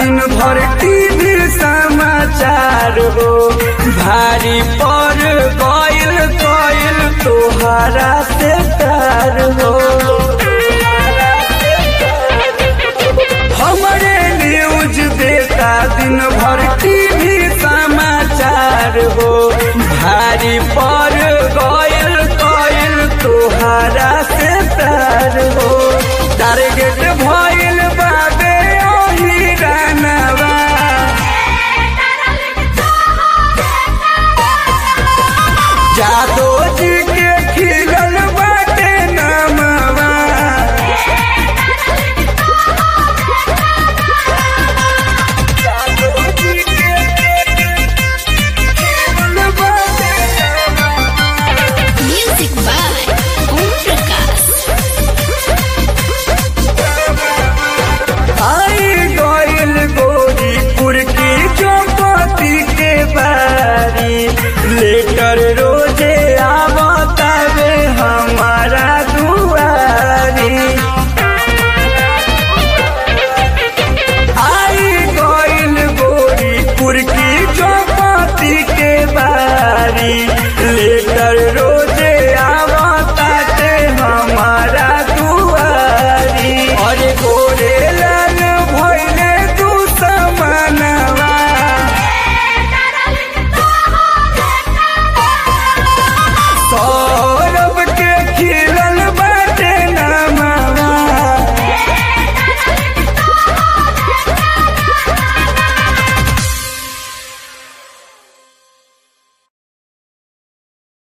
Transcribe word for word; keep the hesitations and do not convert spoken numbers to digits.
दिन भर टीवी समाचार हो भारी पर गइल गइल तोहरा से प्यार हो हमरे न्यूज देता दिन भर टीवी समाचार हो भारी पर गइल गइल तोहरा से प्यार हो टारगेट भइल बाबे ओही रानवा जादो जी के खिलल बाटे नामवा जादो जी के खिलल बाटे नामवा म्यूजिक बाय ओम प्रकाश। आई गइल गोरीपुर की चौपती के बारी लेटर रोजे आवतावे हमारा दुआरी आई गइल गोरीपुर की चौपती के बारी लेटर रोजे आवताते हमारा दुआरी और गोरे